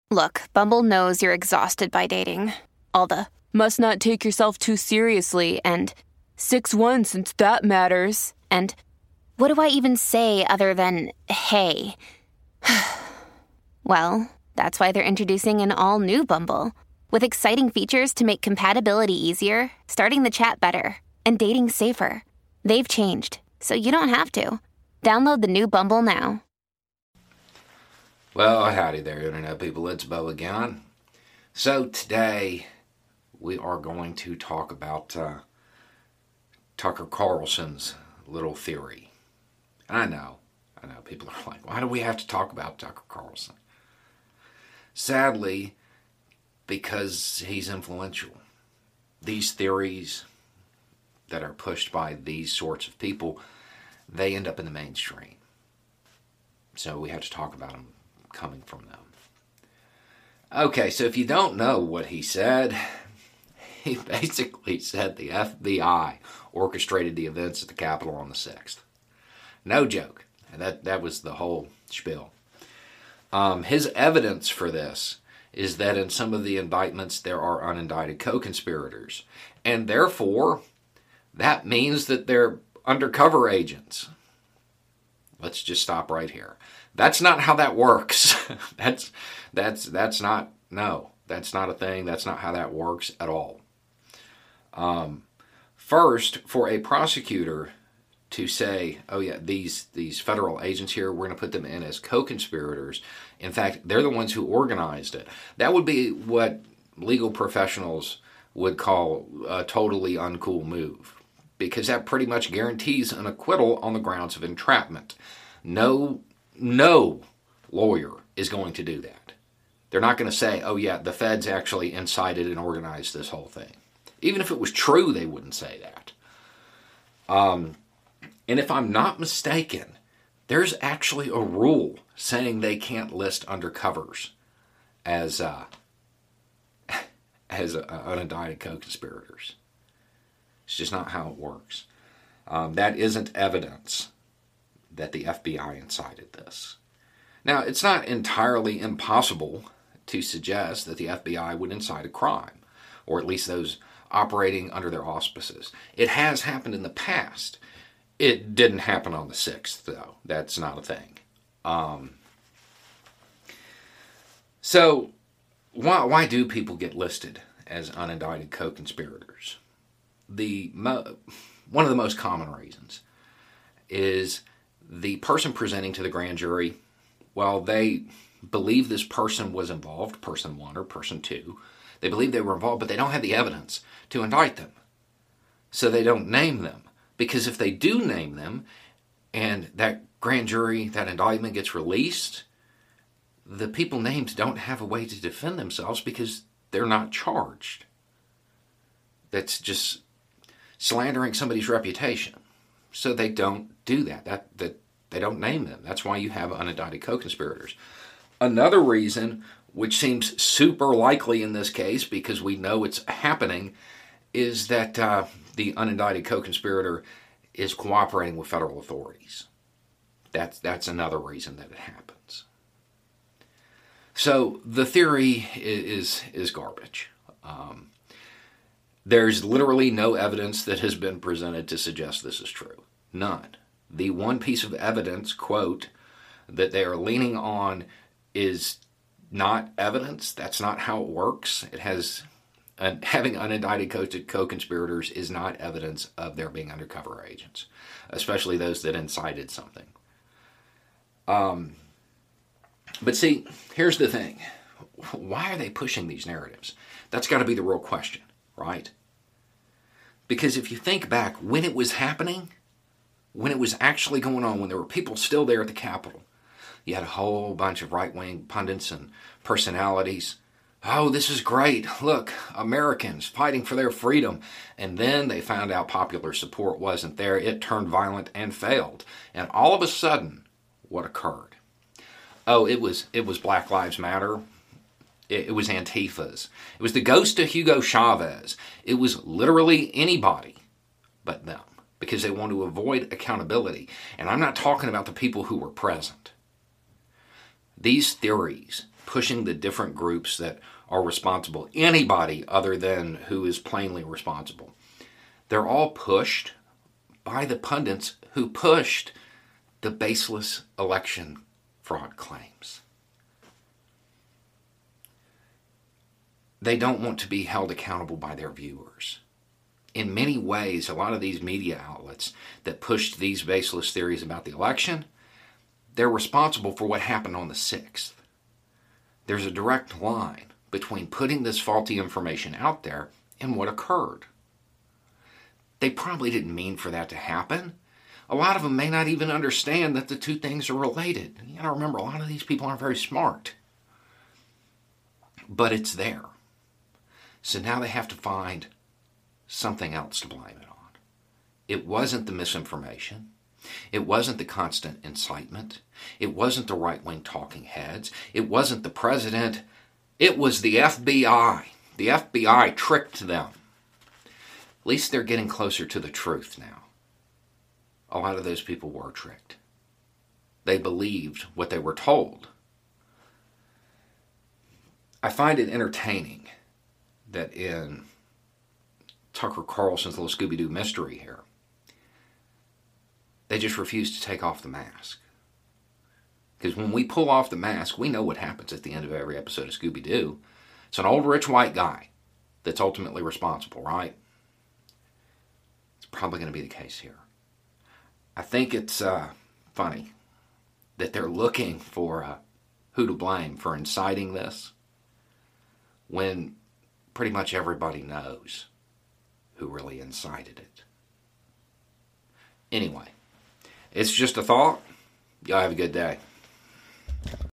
Look, Bumble knows you're exhausted by dating. All the must not take yourself too seriously and 6'1" since that matters. And what do I even say other than hey? Well, that's why they're introducing an all-new Bumble with exciting features to make compatibility easier, starting the chat better, and dating safer. They've changed, so you don't have to. Download the new Bumble now. Well, howdy there, Internet people. It's Bo again. So today we are going to talk about Tucker Carlson's little theory. And I know, people are like, why do we have to talk about Tucker Carlson? Sadly, because he's influential. These theories that are pushed by these sorts of people, they end up in the mainstream. So we have to talk about them coming from them. Okay, so if you don't know what he said, he basically said the FBI orchestrated the events at the Capitol on the 6th. No joke. And that was the whole spiel. His evidence for this is that in some of the indictments there are unindicted co-conspirators. And therefore, that means that they're undercover agents. Let's just stop right here. That's not how that works. That's not a thing. That's not how that works at all. First, for a prosecutor to say, oh yeah, these federal agents here, we're going to put them in as co-conspirators. In fact, they're the ones who organized it. That would be what legal professionals would call a totally uncool move, because that pretty much guarantees an acquittal on the grounds of entrapment. No lawyer is going to do that. They're not going to say, oh yeah, the feds actually incited and organized this whole thing. Even if it was true, they wouldn't say that. And if I'm not mistaken, there's actually a rule saying they can't list undercovers as unindicted co-conspirators. It's just not how it works. That isn't evidence that the FBI incited this. Now, it's not entirely impossible to suggest that the FBI would incite a crime, or at least those operating under their auspices. It has happened in the past. It didn't happen on the 6th, though. That's not a thing. So, why do people get listed as unindicted co-conspirators? One of the most common reasons is the person presenting to the grand jury, well, they believe this person was involved, person 1 or person 2. They believe they were involved, but they don't have the evidence to indict them. So they don't name them. Because if they do name them, and that grand jury, that indictment gets released, the people named don't have a way to defend themselves because they're not charged. That's just slandering somebody's reputation. So they don't do that. They don't name them. That's why you have unindicted co-conspirators. Another reason, which seems super likely in this case because we know it's happening, is that the unindicted co-conspirator is cooperating with federal authorities. That's another reason that it happens. So the theory is garbage. There's literally no evidence that has been presented to suggest this is true. None. The one piece of evidence, quote, that they are leaning on is not evidence. That's not how it works. It has... having unindicted co-conspirators is not evidence of their being undercover agents, especially those that incited something. But see, here's the thing. Why are they pushing these narratives? That's got to be the real question, right? Because if you think back, when it was happening, when it was actually going on, when there were people still there at the Capitol, you had a whole bunch of right-wing pundits and personalities. Oh, this is great. Look, Americans fighting for their freedom. And then they found out popular support wasn't there. It turned violent and failed. And all of a sudden, what occurred? Oh, it was Black Lives Matter. It was Antifa's. It was the ghost of Hugo Chavez. It was literally anybody but them because they want to avoid accountability. And I'm not talking about the people who were present. These theories pushing the different groups that are responsible, anybody other than who is plainly responsible. They're all pushed by the pundits who pushed the baseless election fraud claims. They don't want to be held accountable by their viewers. In many ways, a lot of these media outlets that pushed these baseless theories about the election, they're responsible for what happened on the 6th. There's a direct line between putting this faulty information out there and what occurred. They probably didn't mean for that to happen. A lot of them may not even understand that the two things are related. You gotta remember, a lot of these people aren't very smart. But it's there. So now they have to find something else to blame it on. It wasn't the misinformation. It wasn't the constant incitement. It wasn't the right-wing talking heads. It wasn't the president. It was the FBI. The FBI tricked them. At least they're getting closer to the truth now. A lot of those people were tricked. They believed what they were told. I find it entertaining that in Tucker Carlson's little Scooby-Doo mystery here, they just refuse to take off the mask. Because when we pull off the mask, we know what happens at the end of every episode of Scooby-Doo. It's an old rich white guy that's ultimately responsible, right? It's probably going to be the case here. I think it's funny that they're looking for who to blame for inciting this when pretty much everybody knows who really incited it. Anyway, it's just a thought. Y'all have a good day.